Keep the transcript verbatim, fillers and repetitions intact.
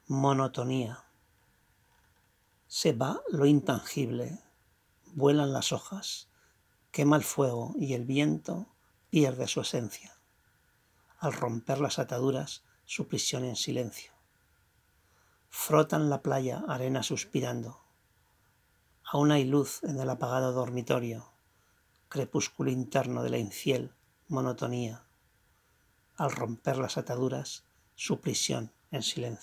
Monotonía. Se va lo intangible, vuelan las hojas, quema el fuego y el viento pierde su esencia. Al romper las ataduras, su prisión en silencio. Frotan la playa, arena suspirando. Aún hay luz en el apagado dormitorio, crepúsculo interno de la infiel monotonía. Al romper las ataduras, su prisión en silencio.